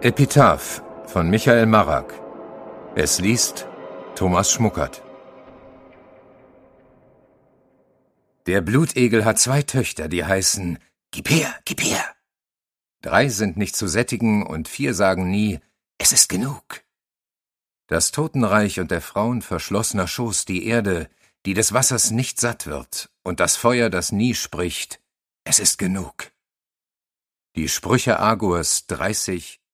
Epitaph von Michael Marrak. Es liest Thomas Schmuckert. Der Blutegel hat 2 Töchter, die heißen Gib her, gib her. 3 sind nicht zu sättigen und 4 sagen nie, es ist genug. Das Totenreich und der Frauen verschlossener Schoß die Erde, die des Wassers nicht satt wird, und das Feuer, das nie spricht, es ist genug. Die Sprüche Agurs 30,